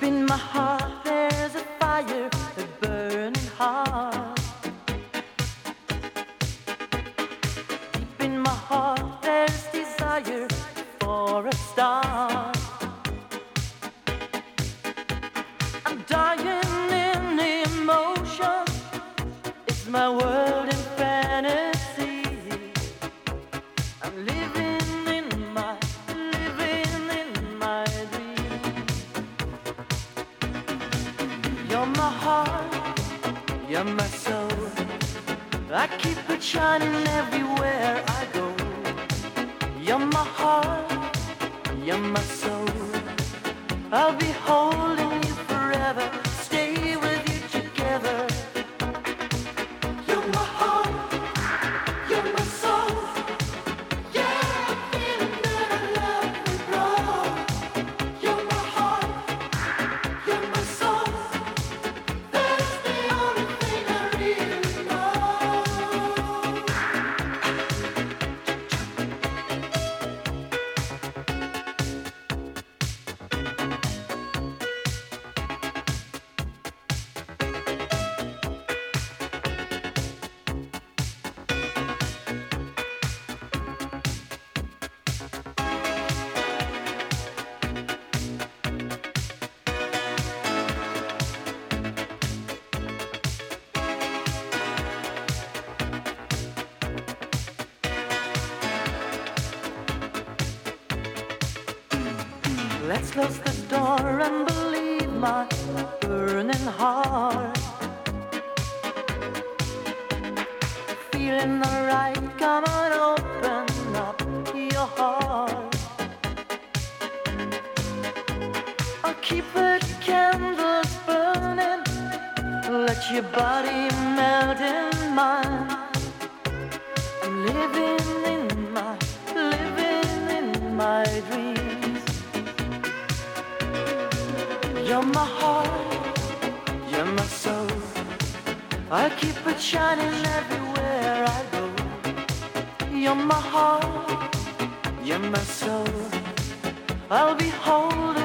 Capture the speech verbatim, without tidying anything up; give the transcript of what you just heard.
In my heart there's a fire, a burning heart. Deep in my heart there's desire for a star. I'm dying in emotion, it's my world in fantasy. I'm living in my, living in my dream. You're my heart, you're my soul. I keep it shining everywhere I go. You're my heart, you're my soul. I'll be holding you forever, stay with you together. You're my heart, you're my soul. Yeah, I'm feeling that I love you, bro. You're my heart, you're my soul. That's the only thing I really know. Let's close the door and believe my burning heart. Feeling alright, come on, open up your heart. I'll keep the candles burning, let your body melt in mine. I'm living in my, living in my dreams. You're my heart, you're my soul. I'll keep it shining everywhere I go. You're my heart, you're my soul. I'll be holding